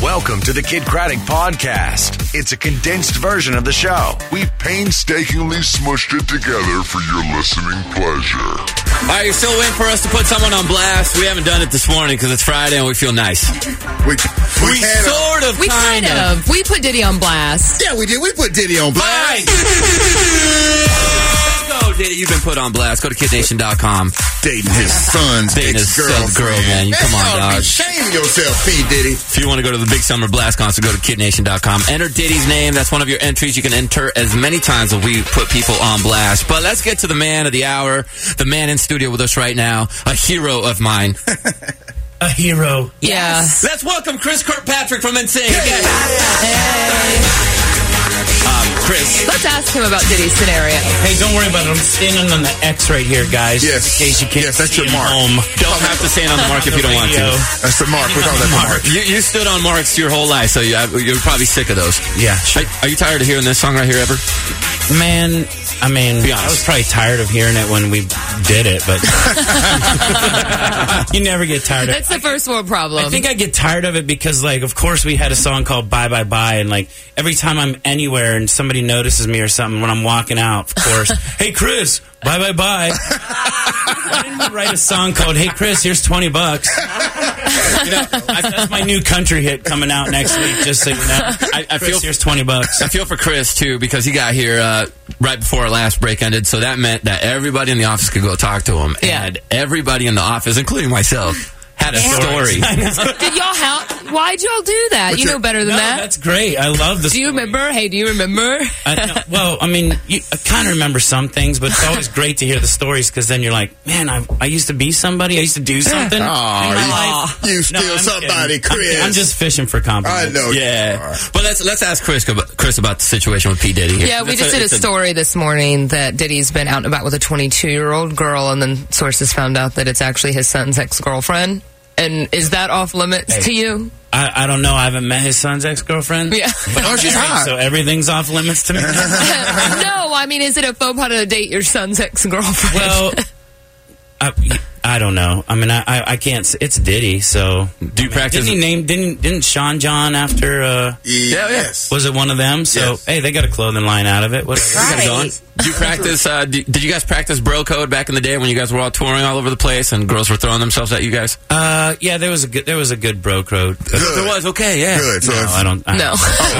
Welcome to the Kid Craddock Podcast. It's a condensed version of the show. We've painstakingly smushed it together for your listening pleasure. All right, you're still waiting for us to put someone on blast. We haven't done it this morning because it's Friday and we feel nice. We kind of. We put Diddy on blast. Yeah, we did. We put Diddy on blast. Let's go, Diddy. You've been put on blast. Go to KidNation.com. Dating his son's ex-girlfriend. Girl, man. Come on, dog. Shame yourself, P. Diddy. If you want to go to the Big Summer Blast concert, go to KidNation.com. Enter Diddy's name. That's one of your entries. You can enter as many times as we put people on blast. But let's get to the man of the hour, the man in studio with us right now, a hero of mine. A hero. Yeah. Let's welcome Chris Kirkpatrick from NSYNC. Chris. Let's ask him about Diddy's scenario. Hey, don't worry about it. I'm standing on the X right here, guys. Yes. In case you can't that's see your it mark. home. Don't have to stand on the mark if you don't want to. That's the mark. We call that the mark. You stood on marks your whole life, so you're probably sick of those. Yeah. Are you tired of hearing this song right here ever? Man, I mean, Be honest. I was probably tired of hearing it when we did it, but you never get tired of it. That's the first world problem. I think I get tired of it because, like, of course we had a song called Bye Bye Bye, and, like, every time I'm anywhere and somebody notices me or something when I'm walking out, of course, hey, Chris, bye bye bye. Why didn't you write a song called Hey, Chris, here's $20? That's my new country hit coming out next week, just so you know. I feel here's $20. I feel for Chris, too, because he got here right before our last break ended, so that meant that everybody in the office could go talk to him. Yeah. And everybody in the office, including myself, had a story. Did y'all why'd y'all do that? You know better than that. That's great. I love this. Do you remember? Hey, do you remember? Well, I mean, I kind of remember some things, but it's always great to hear the stories because then you're like, man, I used to be somebody. I used to do something in my life. You still somebody, Chris. I'm just fishing for compliments. I know. Yeah. But let's ask Chris about the situation with P. Diddy here. Yeah, we just did a story this morning that Diddy's been out and about with a 22-year-old girl, and then sources found out that it's actually his son's ex-girlfriend. And is that off limits to you? I don't know. I haven't met his son's ex-girlfriend. Yeah. But she's hot. So everything's off limits to me. No, I mean, is it a faux pas to date your son's ex-girlfriend? Well, I don't know. I mean, I can't. It's Diddy, so. Do you practice? Didn't Sean John after? Yes. Was it one of them? So Yes. hey, they got a clothing line out of it. Whatever. Right. Do you practice? Did you guys practice bro code back in the day when you guys were all touring all over the place and girls were throwing themselves at you guys? Yeah, there was a good bro code. There was. Okay, yeah. Good. So No, I don't. No.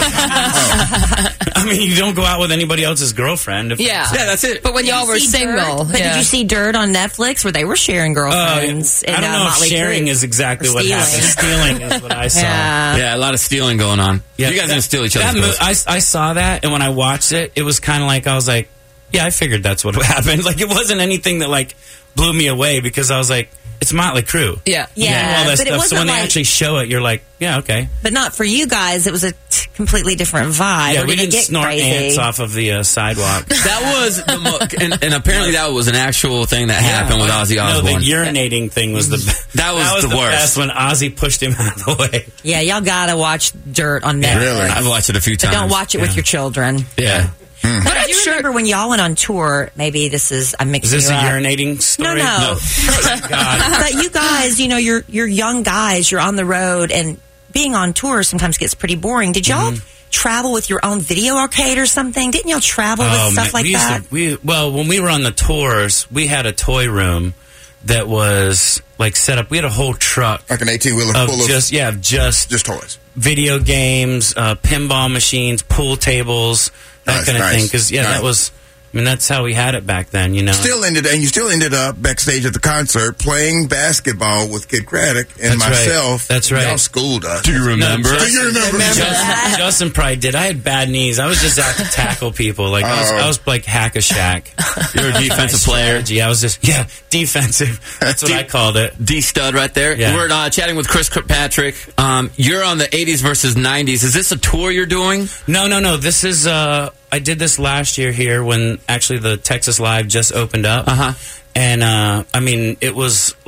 I mean, you don't go out with anybody else's girlfriend. Yeah. Yeah, that's it. But when y'all were single. But did you see Dirt on Netflix where they were sharing girlfriends? I don't know if Motley sharing Crue? is exactly Or what happened. Stealing is what I saw. Yeah, a lot of stealing going on. Yeah, You guys didn't steal each other's girls. I saw that, and when I watched it, it was kind of like I was like, yeah, I figured that's what happened. Like, it wasn't anything that like blew me away because I was like, it's Motley Crue. Yeah. Yeah, all that but it stuff. So wasn't when they like- actually show it, you're like, yeah, okay. But not for you guys. It was a completely different vibe. Yeah, Or we did it didn't get snort crazy? ants off of the sidewalk. That was and apparently that was an actual thing that happened with Ozzy No, Osbourne. the urinating thing was the That was the worst. best when Ozzy pushed him out of the way. Yeah, y'all gotta watch Dirt on Netflix. Really? I've watched it a few But times. don't watch it with your children. Yeah. But I do remember when y'all went on tour, maybe this is, I'm Is mixing this you a up. urinating story? No. God. But you guys, you know, you're young guys, you're on the road, and being on tour sometimes gets pretty boring. Did y'all travel with your own video arcade or something? Didn't y'all travel with stuff like that? When we were on the tours, we had a toy room that was like set up. We had a whole truck Like an 18-wheeler of full of just toys. video games, pinball machines, pool tables, that kind of thing. Because that was. I mean, that's how we had it back then, you know. You still ended up backstage at the concert playing basketball with Kid Craddock and That's right. myself. That's right. Y'all schooled us. Do you remember? Do you remember? Justin probably did. I had bad knees. I was just out to tackle people. Like I was like hack-a-shack. You're a defensive player. I was just defensive. That's what I called it. D-stud right there. Yeah. We're chatting with Chris Kirkpatrick. You're on the 80s versus 90s. Is this a tour you're doing? No. This is I did this last year here when actually the Texas Live just opened up. Uh-huh. And I mean, it was like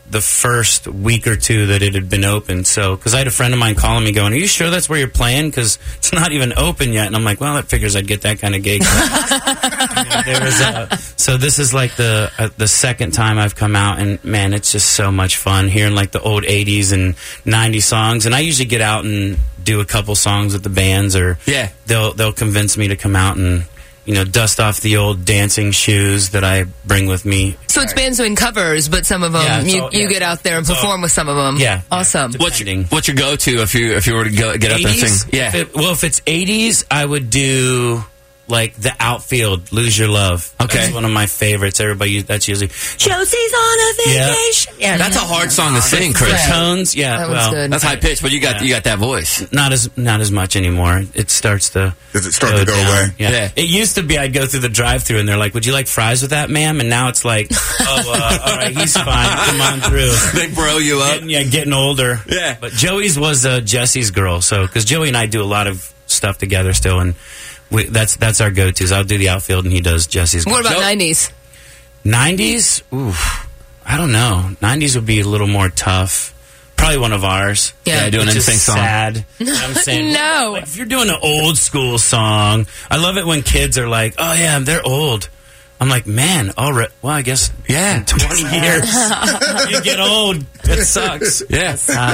the first week or two that it had been open. So, because I had a friend of mine calling me going, "Are you sure that's where you're playing? Because it's not even open yet." And I'm like, "Well, that figures I'd get that kind of gig." So this is like the second time I've come out, and man, it's just so much fun hearing like the old 80s and 90s songs. And I usually get out and do a couple songs with the bands, or they'll convince me to come out and dust off the old dancing shoes that I bring with me. So it's bands doing covers, but some of them you get out there and perform with some of them. Yeah, awesome. What's your go-to if you were to get up and sing? Yeah. If it's 80s, I would do like The Outfield, Lose Your Love. Okay. That's one of my favorites. That's usually Josie's on a vacation. Yeah, that's a hard song to sing, Chris. The tones, that one's good. That's high pitch, but you got that voice. Not as much anymore. It starts to Does it start to go away? Yeah. It used to be I'd go through the drive-thru and they're like, "Would you like fries with that, ma'am?" And now it's like, all right, he's fine. Come on through. They bro you up. Getting older. Yeah. But Joey's was Jesse's girl, so because Joey and I do a lot of stuff together still, and that's our go-tos. I'll do The Outfield and he does Jesse's girl. What about 90s? 90s? Oof. I don't know. 90s would be a little more tough. Probably one of ours. Yeah, do an NSYNC song. Sad. I'm saying, No. like, if you're doing an old school song, I love it when kids are like, "Oh yeah, they're old." I'm like, man, already. Well, I guess in 20 years you get old. It sucks. Yeah.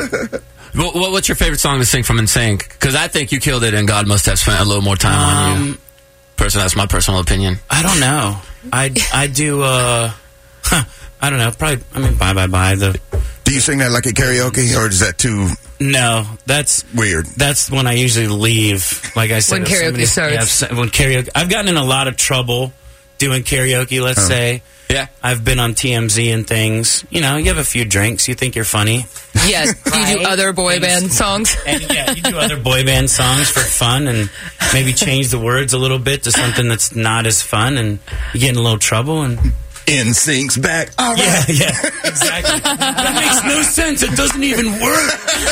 What's your favorite song to sing from NSYNC? Because I think you killed it, and God must have spent a little more time on you. That's my personal opinion. I don't know. I do. I don't know. Probably. I mean, Bye Bye Bye. Do you sing that like a karaoke, or is that too? No, that's weird. That's when I usually leave. Like I said, when karaoke starts. Yeah, when karaoke, I've gotten in a lot of trouble doing karaoke. Let's say. Yeah, I've been on TMZ and things. You have a few drinks. You think you're funny. Yeah, you do other boy band songs. And you do other boy band songs for fun, and maybe change the words a little bit to something that's not as fun, and you get in a little trouble. And NSYNC's back. All right. Yeah, exactly. That makes no sense. It doesn't even work.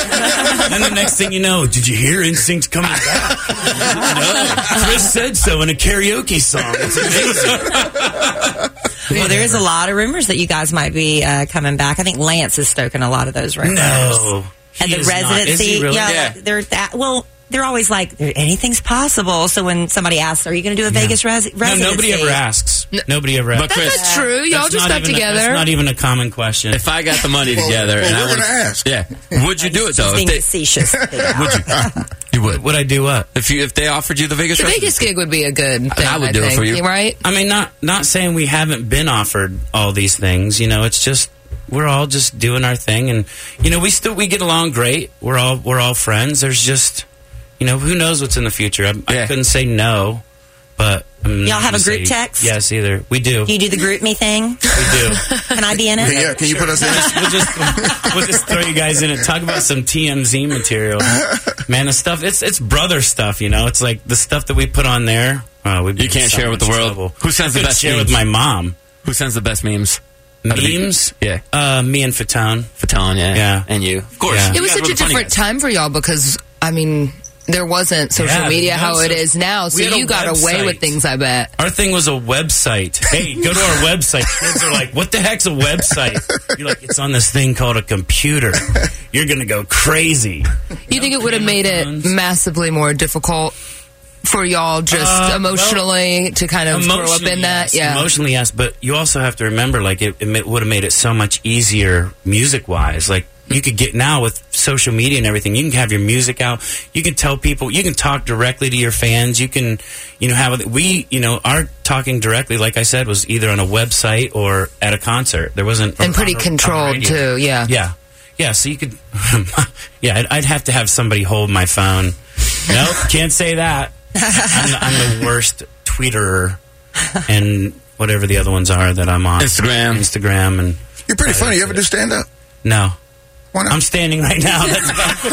And the next thing you know, did you hear NSYNC's coming back? No, Chris said so in a karaoke song. It's amazing. Well, there is a lot of rumors that you guys might be coming back. I think Lance is stoking a lot of those rumors. No. And the residency. Is he really? They're always like, anything's possible. So when somebody asks, "Are you going to do a Vegas residency?" No, nobody ever asks. Nobody ever asks. But Chris, That's not true. Y'all just got together. That's not even a common question. If I got the money together and I we're would gonna ask. Yeah. Would you do it though? Being facetious. Would you? You would. Would I do what? If they offered you the Vegas The residency? Vegas gig would be a good thing. I would do it for you. Right? I mean, not saying we haven't been offered all these things. It's just we're all just doing our thing, and we get along great. We're all friends. There's just who knows what's in the future. I couldn't say no, but y'all have a group text? Yes, either we do. Do you do the group me thing? We do. Can I be in it? Yeah, can you put us in it? We'll just throw you guys in it. Talk about some TMZ material, man. The stuff it's brother stuff. It's like the stuff that we put on there. You can't share with the world. Trouble. Who sends the best share memes? with my mom? Who sends the best memes? Memes? Yeah. Me and Fatone. Fatone, yeah. And you. Of course. Yeah. It was such a different time for y'all because, there wasn't social media how it is now, so you got away with things, I bet. Our thing was a website. Hey, go to our website. Kids are like, "What the heck's a website?" You're like, "It's on this thing called a computer." You're going to go crazy. You think it would have made it massively more difficult for y'all just emotionally to kind of grow up in that? Yes. Yeah. Emotionally, yes, but you also have to remember, like, it would have made it so much easier music-wise. Like, you could get now with social media and everything, you can have your music out. You can tell people, you can talk directly to your fans. You can, our talking directly, like I said, was either on a website or at a concert. There wasn't. And pretty controlled, too, yeah. Yeah. Yeah, so you could, I'd have to have somebody hold my phone. Nope, can't say that. I'm the worst tweeter and whatever the other ones are that I'm on. Instagram. And You're pretty funny. You ever do stand-up? No. Why not? I'm standing right now. That's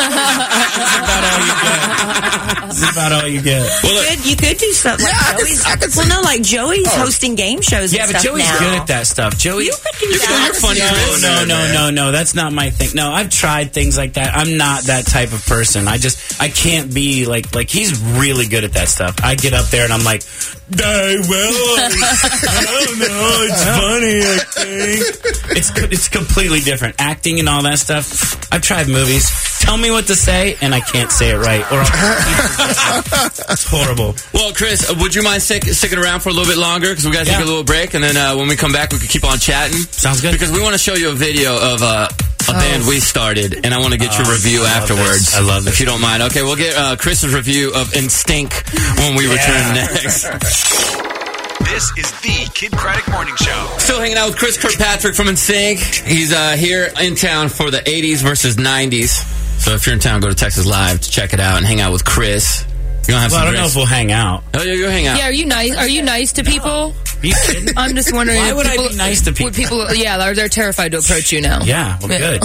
about all you get. Well, You could do something like Joey's. I could see. Well, no, like Joey's hosting game shows. yeah, and but stuff Joey's now. good at that stuff. Joey, You could do that. You're funny, Chris. No, that's not my thing. No, I've tried things like that. I'm not that type of person. I can't be like he's really good at that stuff. I get up there and I'm like, I don't know, it's funny, I think. It's completely different. Acting and all that stuff. I've tried movies. Tell me what to say, and I can't say it right. Or it's horrible. Well, Chris, would you mind sticking around for a little bit longer? Because we got to take a little break, and then when we come back, we can keep on chatting. Sounds good. Because we want to show you a video of a band we started, and I want to get your review afterwards. I love this. If you don't mind. Okay, we'll get Chris's review of Instinct when we return next. This is the Kid Craddock Morning Show. Still hanging out with Chris Kirkpatrick from Instinct. He's here in town for the 80s versus 90s. So if you're in town, go to Texas Live to check it out and hang out with Chris. You're gonna have Well, I some don't know if we'll hang out. Oh, yeah, you'll hang out. Yeah, are you nice? Are you nice to people? Are you kidding? I'm just wondering. Why if would I people, be nice to people? Would people? Yeah, they're terrified to approach you now. Yeah, well, good.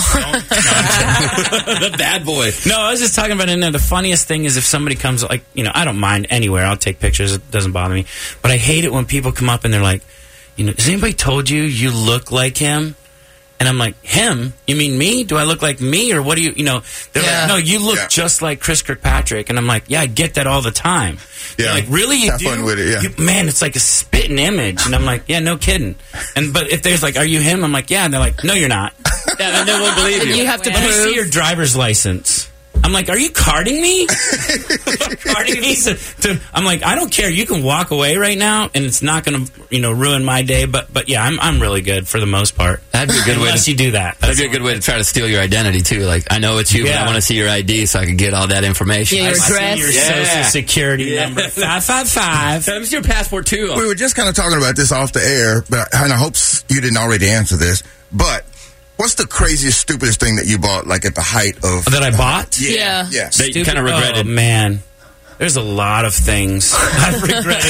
The bad boy. No, I was just talking about it. The funniest thing is if somebody comes, like, I don't mind anywhere. I'll take pictures. It doesn't bother me. But I hate it when people come up and they're like, has anybody told you look like him? And I'm like, him? You mean me? Do I look like me? Or what do you, they're like, no, you look just like Chris Kirkpatrick. And I'm like, yeah, I get that all the time. Yeah. They're like, really? You Have do? fun with it, yeah. Man, it's like a spitting image. And I'm like, yeah, no kidding. But if there's like, are you him? I'm like, yeah. And they're like, no, you're not. Yeah, then they won't believe you. You have to Let me see prove. your driver's license. I'm like, are you carding me? Carding me? I'm like, I don't care. You can walk away right now, and it's not going to, ruin my day. But yeah, I'm really good for the most part. That'd be a good way Unless to you do that. That'd be a good way to try to steal your identity too. Like, I know it's you, but I want to see your ID so I can get all that information. Yeah, your I see address. your Yeah. social security number 555. That was your passport too. We were just kind of talking about this off the air, but I hope you didn't already answer this. But what's the craziest, stupidest thing that you bought, like at the height of... That I bought? Yeah. Yeah. That you kind of regretted. Oh, man. There's a lot of things I've regretted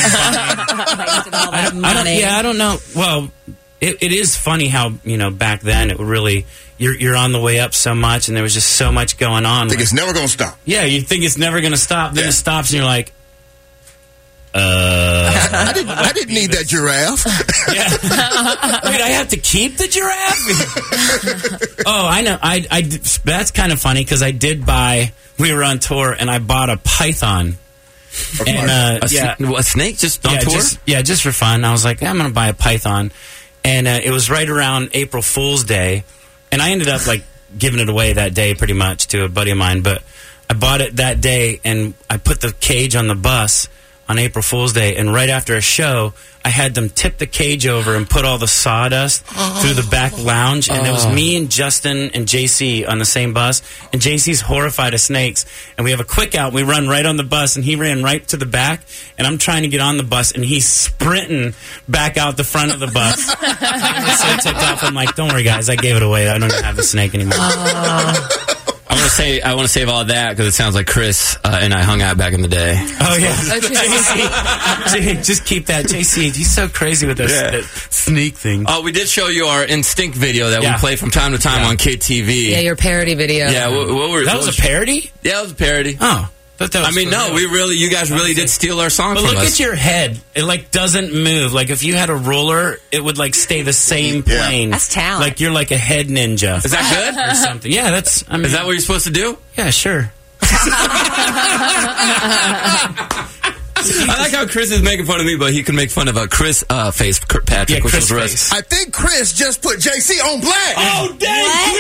buying. I don't know. Well, it is funny how, back then it would really... You're on the way up so much, and there was just so much going on. I think it's never going to stop. Yeah, you think it's never going to stop. Then it stops, and you're like, I didn't need that giraffe. yeah. Wait, I have to keep the giraffe? Oh, I know. That's kind of funny because I did buy. We were on tour, and I bought a python. And A snake just on tour? Just for fun. I was like, I'm going to buy a python, and it was right around April Fool's Day, and I ended up like giving it away that day pretty much to a buddy of mine. But I bought it that day, and I put the cage on the bus on April Fool's Day, and right after a show, I had them tip the cage over and put all the sawdust through the back lounge, and it was me and Justin and JC on the same bus, and JC's horrified of snakes, and we have a quick out, we run right on the bus, and he ran right to the back, and I'm trying to get on the bus, and he's sprinting back out the front of the bus. I was so tipped off, I'm like, don't worry guys, I gave it away, I don't even have the snake anymore. I want to save all that because it sounds like Chris and I hung out back in the day. Oh yeah, JC, just keep that. JC, he's so crazy with that sneak thing. Oh, we did show you our Instinct video that we play from time to time on Kid TV. Yeah, your parody video. Yeah, that was a parody. Yeah, it was a parody. Oh. You guys really did steal our song from us. But look at your head. It, like, doesn't move. Like, if you had a ruler, it would, like, stay the same plane. That's talent. Like, you're like a head ninja. Is that good? Or something. Yeah, is that what you're supposed to do? Yeah, sure. I like how Chris is making fun of me, but he can make fun of a Chris face Kirkpatrick. Yeah, which Chris was face. I think Chris just put JC on blast. Oh, dang,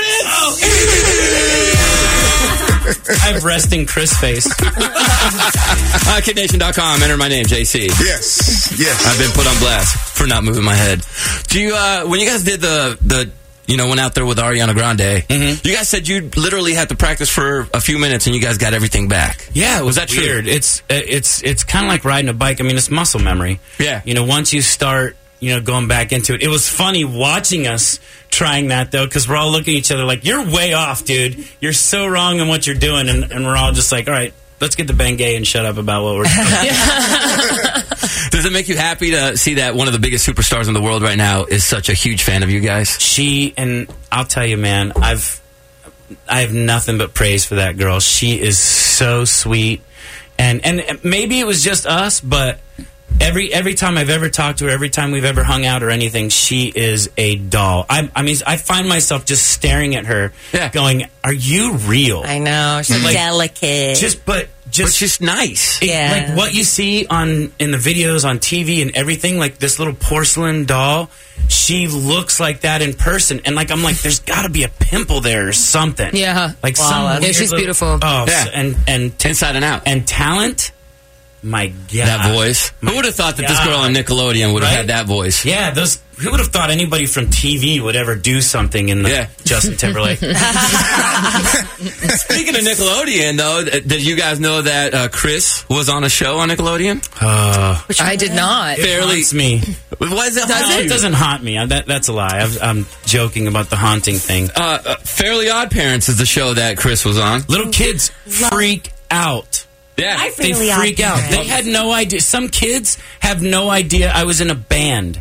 Chris! I have resting Chris face. KidNation.com. Enter my name, JC. Yes. I've been put on blast for not moving my head. Do you? When you guys did the went out there with Ariana Grande, you guys said you literally had to practice for a few minutes and you guys got everything back. Yeah, was that weird? True? It's kind of like riding a bike. I mean, it's muscle memory. Yeah. Once you start, going back into it. It was funny watching us trying that, though, because we're all looking at each other like, you're way off, dude. You're so wrong in what you're doing. And we're all just like, all right, let's get the Bengay and shut up about what we're doing. Does it make you happy to see that one of the biggest superstars in the world right now is such a huge fan of you guys? And I'll tell you, man, I have nothing but praise for that girl. She is so sweet, and maybe it was just us, but every time I've ever talked to her, every time we've ever hung out or anything, she is a doll. I mean, I find myself just staring at her, going, "Are you real?" I know, she's delicate. But she's nice. Like what you see in the videos on TV and everything, like this little porcelain doll, she looks like that in person. And like I'm like, there's got to be a pimple there or something. Yeah, like she's beautiful. Oh, yeah. and inside and out, and talent. My God, that voice. Who would have thought that this girl on Nickelodeon would have had that voice? Yeah, who would have thought anybody from TV would ever do something in the Justin Timberlake? Speaking of Nickelodeon, though, did you guys know that Chris was on a show on Nickelodeon? I did not. Fairly, haunts me. Why is that? It doesn't haunt me. That's a lie. I'm joking about the haunting thing. Fairly Odd Parents is the show that Chris was on. Little kids freak out. Yeah, they freak out. They had no idea. Some kids have no idea I was in a band.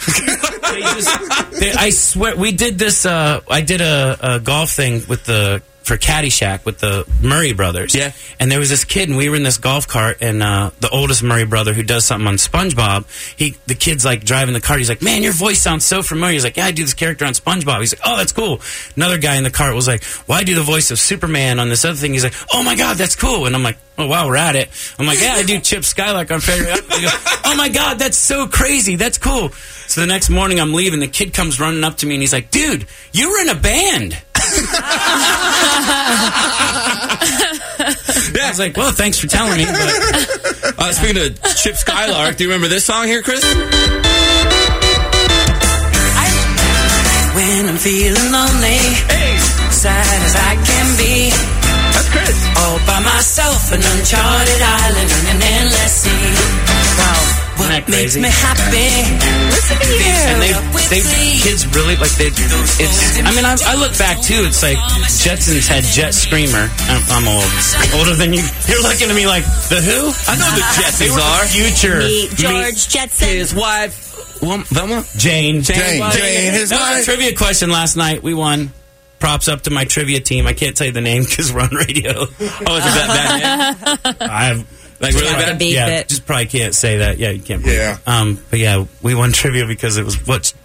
I swear, we did this. I did a golf thing for Caddyshack with the Murray brothers. Yeah. And there was this kid, and we were in this golf cart, and the oldest Murray brother who does something on SpongeBob, the kid's like driving the cart. He's like, "Man, your voice sounds so familiar." He's like, "Yeah, I do this character on SpongeBob." He's like, "Oh, that's cool." Another guy in the cart was like, "Well, I do the voice of Superman on this other thing." He's like, "Oh my God, that's cool." And I'm like, "Oh wow, we're at it." I'm like, "Yeah, I do Chip Skylark on Fairly Odd." He goes, "Oh my God, that's so crazy. That's cool." So the next morning I'm leaving, the kid comes running up to me and he's like, "Dude, you were in a band." I was like, "Well, thanks for telling me." But, speaking of Chip Skylark, do you remember this song here, Chris? When I'm feeling lonely, sad as I can be, that's Chris. All by myself, an uncharted island on an endless sea. Wow. What makes me happy? Listen to you. And kids really like it's. I mean, I look back too. It's like Jetsons had Jet Screamer. I'm old, older than you. You're looking at me like the Who? I know the Jetsons they were are. Future. Meet George Jetson. His wife, Velma, Jane, his wife. Trivia question last night. We won. Props up to my trivia team. I can't tell you the name because we're on radio. Oh, is it that bad? I've. Like really bad? Yeah, just probably can't say that. Yeah, you can't. Yeah. But yeah, we won trivia because it was what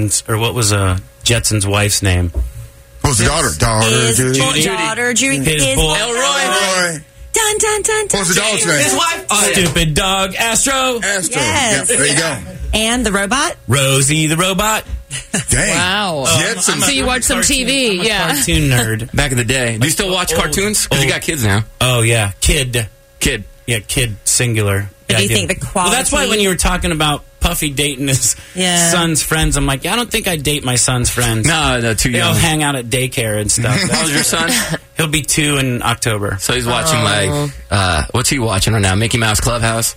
was Jetson's wife's name? What was the daughter? His daughter, Judy. His boy, Elroy. Dun, dun, dun, dun. What was the dog's name? His wife. Stupid dog, Astro. Astro. Yes. Yep, there you go. And the robot? Rosie the robot. Dang. Wow. Jetsons. So you watch some TV, I'm a cartoon nerd. Back in the day. Do you still watch cartoons? Because you got kids now. Oh yeah, kid. Yeah, kid singular. Do Yeah, you think the quality? Well, that's why when you were talking about Puffy dating his son's friends, I'm like, I don't think I'd date my son's friends. No, too They all young. hang out at daycare and stuff. How old's your son? He'll be 2 in October. So he's watching what's he watching right now? Mickey Mouse Clubhouse?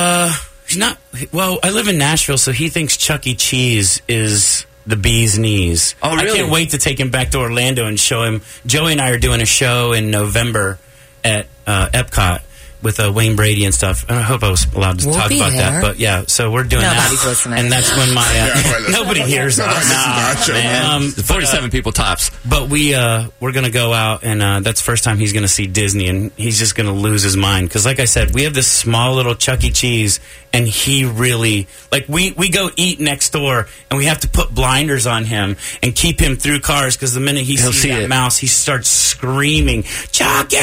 He's not. Well, I live in Nashville, so he thinks Chuck E. Cheese is the bee's knees. Oh, really? I can't wait to take him back to Orlando and show him. Joey and I are doing a show in November at Epcot with Wayne Brady and stuff. And I hope I was allowed to talk about that. But yeah, so we're doing Nobody's that. listening. And that's when my nobody hears us. Man, 47 people tops. But we're going to go out, and that's the first time he's going to see Disney, and he's just going to lose his mind. Because like I said, we have this small little Chuck E. Cheese, and he really, like, we go eat next door, and we have to put blinders on him and keep him through cars, because the minute he sees that mouse, he starts screaming, Chucky!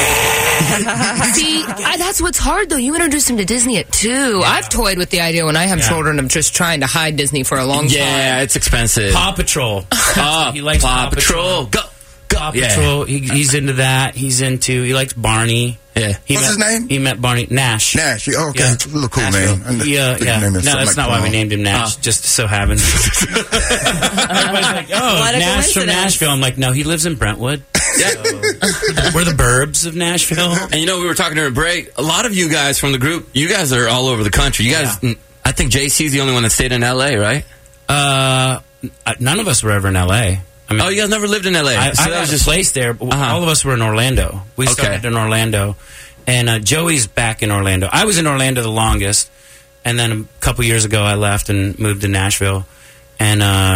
See, that's what's hard, though. You introduced him to Disney at 2. Yeah. I've toyed with the idea when I have children of just trying to hide Disney for a long time. Yeah, it's expensive. Paw Patrol. He likes Paw Patrol. Go. Paw Patrol. He's into that. He likes Barney. Yeah. What's his name? He met Barney. Nash. Nash. Oh, okay. Yeah. It's a little cool name. Yeah. Name No, that's not why we named him Nash. Just so happens. Everybody's like, oh, Nash from Nashville. I'm like, no, he lives in Brentwood. So, we're the burbs of Nashville. And you know, we were talking during break. A lot of you guys from the group, you guys are all over the country. You guys, I think JC's the only one that stayed in L.A., right? None of us were ever in L.A. I mean, you guys never lived in L.A.? I was just placed there. All of us were in Orlando. We started in Orlando. And Joey's back in Orlando. I was in Orlando the longest. And then a couple years ago, I left and moved to Nashville. And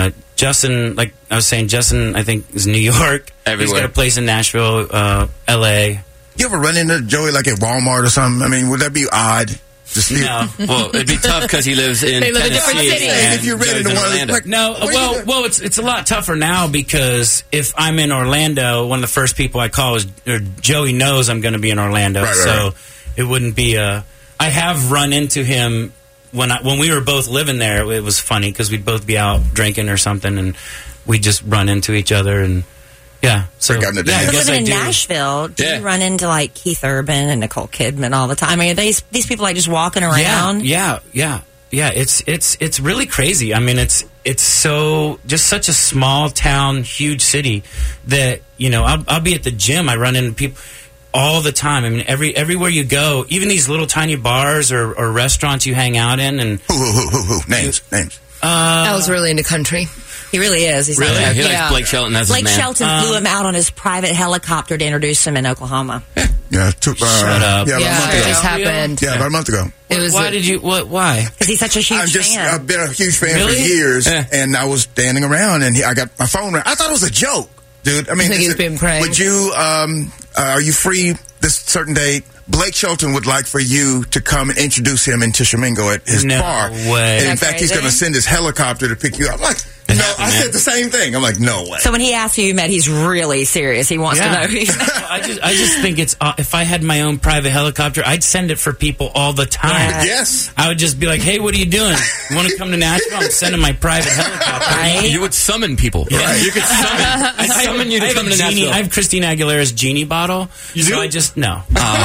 Justin, like I was saying, Justin, I think, is New York. Everywhere. He's got a place in Nashville, L.A. You ever run into Joey like at Walmart or something? I mean, would that be odd? Just No. Well, it'd be tough because he lives in They live in different Tennessee. cities. and If you ran Joey's into in one, Orlando. like, No, what are you doing? well, it's a lot tougher now because if I'm in Orlando, one of the first people I call is Joey knows I'm going to be in Orlando, Right, so right. it wouldn't be a. I have run into him when we were both living there. It was funny because we'd both be out drinking or something, and we'd just run into each other and. Yeah, so Forgotten the yeah, I dance. guess Living I in do. Nashville, do Yeah. you run into like Keith Urban and Nicole Kidman all the time? I mean, are these people like just walking around? Yeah. It's really crazy. I mean, it's so just such a small town, huge city that I'll be at the gym. I run into people all the time. I mean, everywhere you go, even these little tiny bars or restaurants you hang out in, and Who? Names. I was really into country. He really is. He's Really? like, He likes Yeah. Blake Shelton as Blake his man. Shelton flew him out on his private helicopter to introduce him in Oklahoma. Yeah, Shut up. Yeah, about a Yeah, month it ago. just happened. Yeah, about a month ago. It was why did you? What? Why? Because he's such a huge fan. I've been a huge fan Really? for years, Yeah. and I was standing around, and I got my phone. I thought it was a joke, dude. I mean, think he was is it- being pranked. Would you? Are you free this certain date? Blake Shelton would like for you to come and introduce him in Tishomingo at his No bar. way. And in Isn't that fact, he's crazy? going to send his helicopter to pick you up. I'm like, It no, happened, I man. said the same thing. I'm like, no way. So when he asks who you met, he's really serious. He wants to know who you met. I just think it's if I had my own private helicopter, I'd send it for people all the time. Yeah. Yes. I would just be like, "Hey, what are you doing? You want to come to Nashville? I'm sending my private helicopter." Right? You would summon people. Yeah. You could summon you to have come a to genie. Nashville. I have Christina Aguilera's genie bottle. You so do? I just no.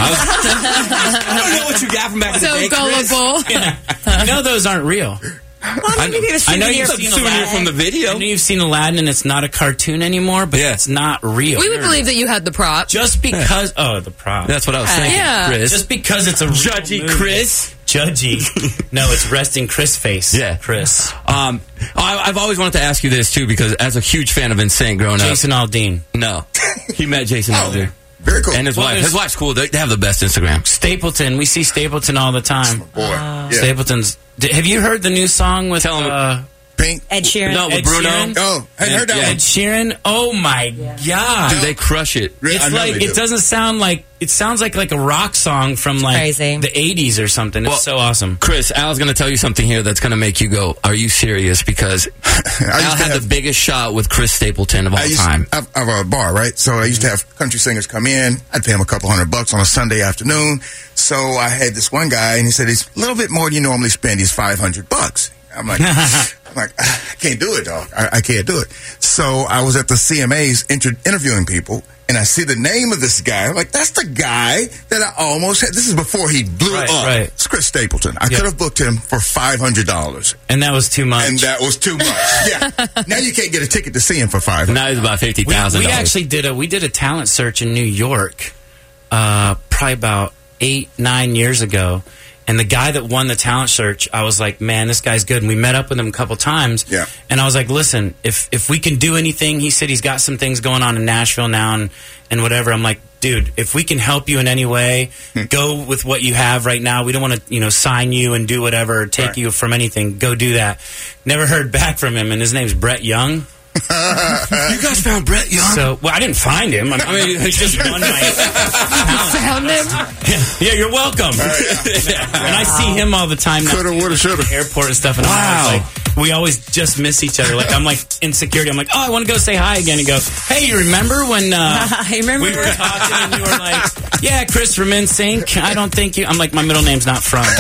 I don't know what you got from back in the so day, Chris. gullible. You know those aren't real. Well, maybe it was I know souvenir you've from seen souvenir Aladdin from the video. I know you've seen Aladdin, and it's not a cartoon anymore, but Yeah. it's not real. We would believe that you had the prop. just because. Oh, the prop. That's what I was thinking, Yeah. Chris. Just because it's a real Judgy movie. Chris. Judgy. No, it's resting Chris face. Yeah. Chris. I've always wanted to ask you this, too, because as a huge fan of NSYNC growing Jason Aldean. up. No. He met Jason Aldean. Very cool. And his Well, wife. there's- His wife's cool. They have the best Instagram. Stapleton. We see Stapleton all the time. Boy. Yeah. Stapleton's. Have you heard the new song with Tell him- Pink. Ed Sheeran. No, with Ed Bruno. Sheeran? Oh, I hadn't heard that Yeah. one. Ed Sheeran? Oh my god! Dude, they crush it. Really? I It's know like they it do. doesn't sound like it sounds like a rock song from like Crazy. the 80s or something. It's Well, so awesome. Chris, Al's going to tell you something here that's going to make you go, are you serious? Because Al used to had have- the biggest shot with Chris Stapleton of all I used time. I have a bar, right? So I used to have country singers come in. I'd pay them a couple $100 on a Sunday afternoon. So I had this one guy, and he said, "It's a little bit more than you normally spend. He's $500." I'm like, I can't do it, dog. I can't do it. So I was at the CMAs interviewing people, and I see the name of this guy. I'm like, that's the guy that I almost had. This is before he blew Right, up. right. It's Chris Stapleton. I could have booked him for $500, And that was too much. and that was too much. Yeah. Now you can't get a ticket to see him for $500. Now he's about $50,000. we actually did a talent search in New York, probably about 8-9 years ago. And the guy that won the talent search, I was like, man, this guy's good. And we met up with him a couple times. Yeah. And I was like, listen, if we can do anything, he said he's got some things going on in Nashville now and whatever. I'm like, dude, if we can help you in any way, go with what you have right now. We don't want to, sign you and do whatever or take Right. you from anything. Go do that. Never heard back from him. And his name's Brett Young. You guys found Brett Young? So, well, I didn't find him. I mean, he just won my Found him. Yeah, you're welcome. And I see him all the time now. Coulda, woulda, shoulda. At the airport and stuff. And Wow. I'm always like, we always just miss each other. Like, I'm like insecurity. I'm like, oh, I want to go say hi again. And go, hey, you remember when I remember. we were talking and you were like, yeah, Chris from NSYNC. I don't think you. I'm like, my middle name's not From.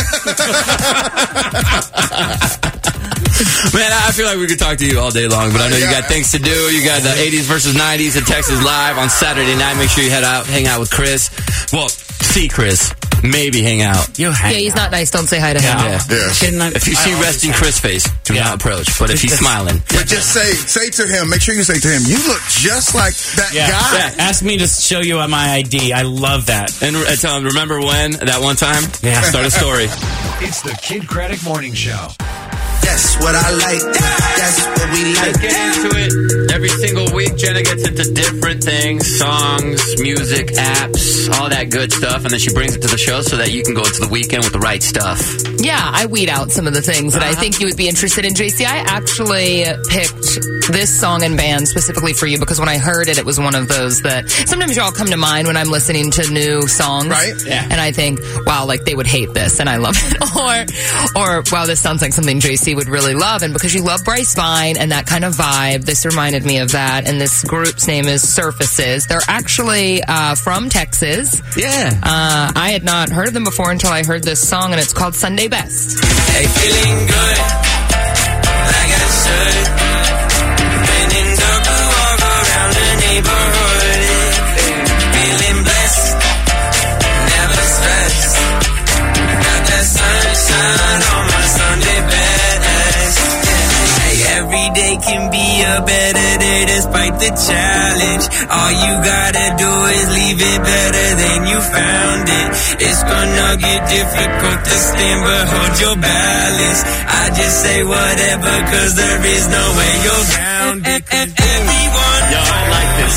Man, I feel like we could talk to you all day long, but I know you got things to do. You got the 80s versus 90s at Texas Live on Saturday night. Make sure you hang out with Chris. Well, see Chris. Maybe hang out. You hang Yeah, he's out. not nice. Don't say hi to him. Yeah. Yeah. Kidding, If you see resting Chris face, do Yeah. not approach. But if he's smiling, But just say to him, make sure you say to him, you look just like that Yeah. guy. Yeah. Ask me to show you my ID. I love that. and tell him, remember when? That one time? Yeah. Start a story. It's the Kid Craddock Morning Show. Yes, That's what I like. That's what we like. Let's get into it. Every single week, Jenna gets into different things, songs, music, apps, all that good stuff, and then she brings it to the show so that you can go into the weekend with the right stuff. Yeah, I weed out some of the things that I think you would be interested in, JC. I actually picked this song and band specifically for you because when I heard it, it was one of those that sometimes y'all come to mind when I'm listening to new songs. Right. Yeah. And I think, wow, like they would hate this and I love it. or wow, this sounds like something JC would really love. And because you love Bryce Vine and that kind of vibe, this reminded me of that. And this group's name is Surfaces. They're actually from Texas. Yeah. I had not heard of them before until I heard this song, and it's called Sunday Best. Hey, feeling good, like I should. When in double walk around the neighborhood. Feeling blessed, never stressed. Got that sunshine on my Sunday best. Hey, every day can be a better day despite the challenge. All you gotta do is leave it better than you found it. It's gonna get difficult to stand, but hold your balance. I just say whatever, cause there is no way you're around it. Everyone, Yo, I like this.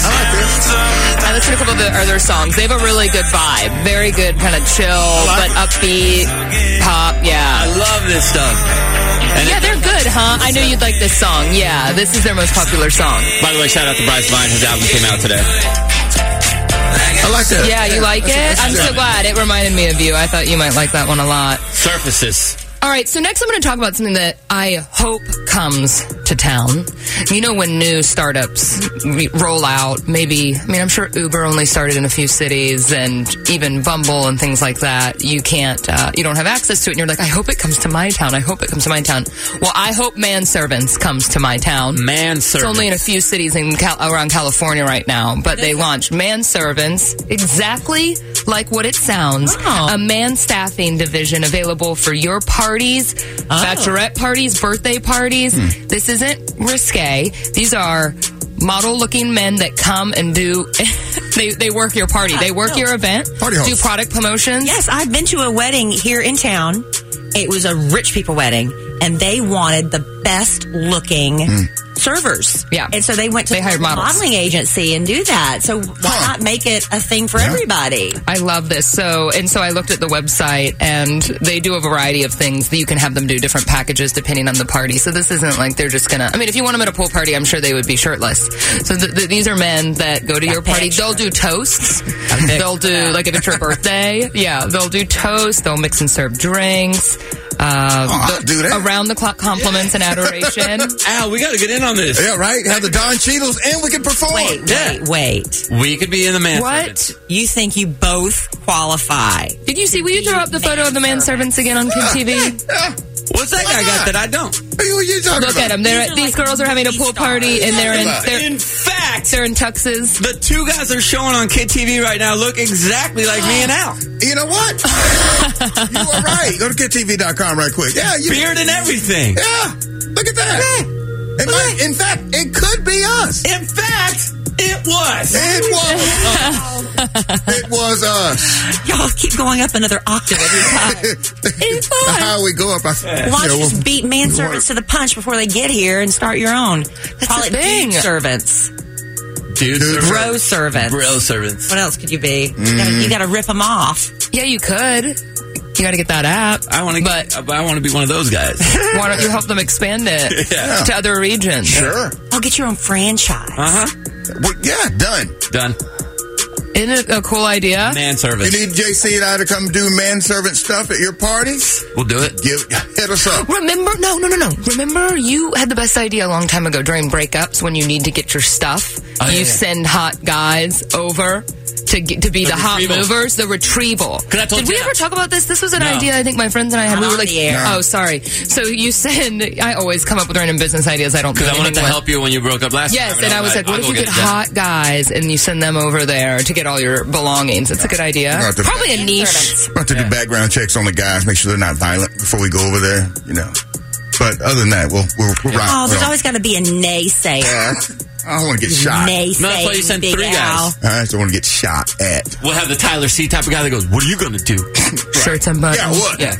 I listened to a couple of the other songs. They have a really good vibe. Very good, kind of chill, but upbeat, pop, I yeah. love this stuff. And Yeah, they're good, huh? I know you'd like this song. Yeah, this is their most popular song. by the way, shout out to Bryce Vine. His album came out today. I like that. Yeah, you like it? I'm so glad. It reminded me of you. I thought you might like that one a lot. Surfaces. All right, so next I'm going to talk about something that I hope comes to town. You know, when new startups roll out, maybe, I mean, I'm sure Uber only started in a few cities and even Bumble and things like that. You can't, you don't have access to it. And you're like, I hope it comes to my town. I hope it comes to my town. Well, I hope Manservants comes to my town. Manservants. It's only in a few cities in around California right now, but they launched Manservants, exactly like what it sounds. A man staffing division available for your parties, bachelorette parties, birthday parties. This isn't risque. These are model-looking men that come and do. They work your party. They work your event. Party do host. product promotions. Yes, I've been to a wedding here in town. It was a rich people wedding, and they wanted the best looking servers. Yeah. And so they went to They hired a models. modeling agency and do that. So why not make it a thing for everybody? I love this. So I looked at the website, and they do a variety of things that you can have them do different packages depending on the party. So this isn't like they're just gonna. I mean, if you want them at a pool party, I'm sure they would be shirtless. So these are men that go to your party. They'll do toasts. They'll do like if it's your birthday. Yeah, they'll do toasts. They'll mix and serve drinks. I'll do that. Around the clock compliments and adoration. Al, we got to get in on this. Yeah, right. Have the Don Cheadles, and we can perform. Wait. We could be in the man. What? You think you both qualify? Did you see? Will you throw up the photo of the manservants again on Kid TV? What's that guy got that I don't? Who are you talking Look about? at them. These girls are having a pool party, and they're In fact, they're in tuxes. the two guys that are showing on Kid TV right now look exactly like me and Al. You know what? You are right. Go to kidtv.com right quick. Yeah, Beard and everything. Yeah, look at that. In fact, it could be us. In fact, it was. It was us. Y'all keep going up another octave every time. It's fun. How we go up. Why don't you just beat manservants to the punch before they get here and start your own? Call it the thing. dude servants. Dude, Bro servants. Bro servants. What else could you be? You gotta rip them off. Yeah, you could. You got to get that app. I want to be one of those guys. Why don't you help them expand it to other regions? Sure. I'll get your own franchise. Well, yeah, done. Isn't it a cool idea? Manservants. You need JC and I to come do manservant stuff at your parties? We'll do it. Hit us up. Remember? No. Remember, you had the best idea a long time ago during breakups when you need to get your stuff. You send hot guys over to be the hot retrieval. movers, the retrieval. Did we ever talk about this? This was an idea I think my friends and I had. Not We were on like, the air. oh, sorry. So you send. I always come up with random business ideas. I don't do Because I wanted to anything with. help you when you broke up last time. Yes, and I was like, what if you get hot guys and you send them over there to get all your belongings? It's a good idea. Right, the- Probably a niche. About to do background checks on the guys, make sure they're not violent before we go over there, But other than that, we're right. Oh, there's always got to be a naysayer. I don't want to get shot. Naysaying, No, that's why you sent Big 3 guys. Al. I just don't want to get shot at. We'll have the Tyler C type of guy that goes, what are you going to do? Shirts and buttons. Yeah, what? Yeah.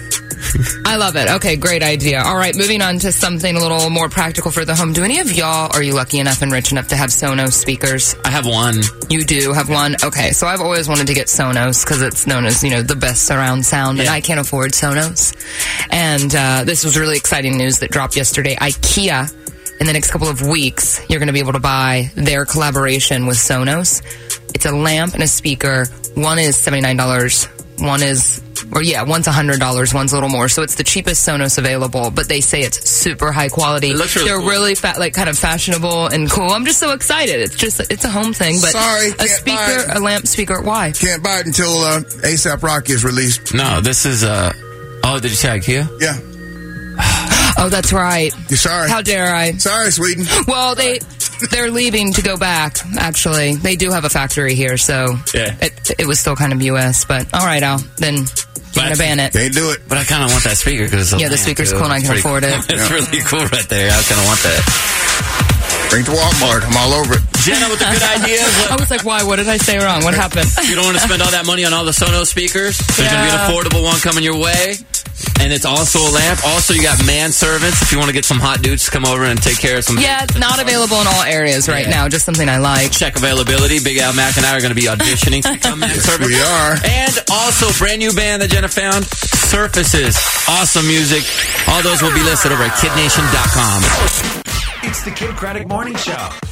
I love it. Okay, great idea. All right, moving on to something a little more practical for the home. Do any of y'all, are you lucky enough and rich enough to have Sonos speakers? I have one. You do have one? Okay, so I've always wanted to get Sonos because it's known as, the best surround sound, and I can't afford Sonos. And this was really exciting news that dropped yesterday. IKEA, in the next couple of weeks, you're going to be able to buy their collaboration with Sonos. It's a lamp and a speaker. One is $79. One's $100, one's a little more. So it's the cheapest Sonos available, but they say it's super high quality. It looks really They're cool. really kind of fashionable and cool. I'm just so excited. It's a home thing, but Sorry, a can't speaker, buy it. a lamp speaker, why? Can't buy it until ASAP Rocky is released. No, this is oh, did you say IKEA? Yeah. Oh, that's right. You're sorry. How dare I? Sorry, Sweden. Well, they're leaving to go back, actually. They do have a factory here, so it was still kind of U.S., but all right, Al, then you're going to ban it. Can't do it. But I kind of want that speaker because Yeah, the speaker's cool and I can afford it. It's really cool right there. I kind of want that. Bring it to Walmart. I'm all over it. Jenna with the good ideas. I was like, why? What did I say wrong? What happened? You don't want to spend all that money on all the Sonos speakers. There's going to be an affordable one coming your way. And it's also a lamp. Also, you got manservants if you want to get some hot dudes to come over and take care of some. Yeah, it's not available in all areas right now. Just something I like. Check availability. Big Al Mac and I are going to be auditioning for some manservants. We are. And also, brand new band that Jenna found, Surfaces. Awesome music. All those will be listed over at KidNation.com. It's the Kid Craddock Morning Show.